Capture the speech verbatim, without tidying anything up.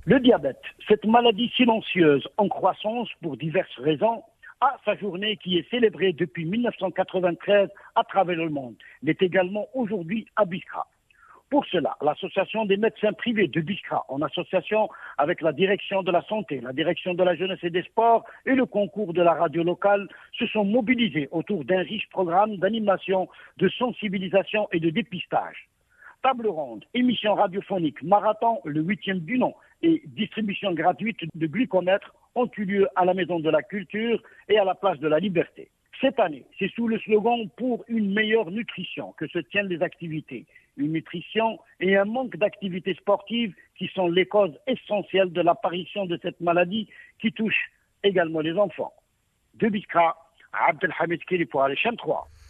Le diabète, cette maladie silencieuse en croissance pour diverses raisons, a sa journée qui est célébrée depuis mille neuf cent quatre-vingt-treize à travers le monde. Elle est également aujourd'hui à Biskra. Pour cela, l'association des médecins privés de Biskra, en association avec la direction de la santé, la direction de la jeunesse et des sports et le concours de la radio locale, se sont mobilisés autour d'un riche programme d'animation, de sensibilisation et de dépistage. Table ronde, émission radiophonique, marathon, le huitième du nom et distribution gratuite de glucomètres ont eu lieu à la Maison de la Culture et à la Place de la Liberté. Cette année, c'est sous le slogan « Pour une meilleure nutrition » que se tiennent les activités. Une nutrition et un manque d'activités sportives qui sont les causes essentielles de l'apparition de cette maladie qui touche également les enfants. De Biskra, Abdelhamid Kili pour aller chaîne trois.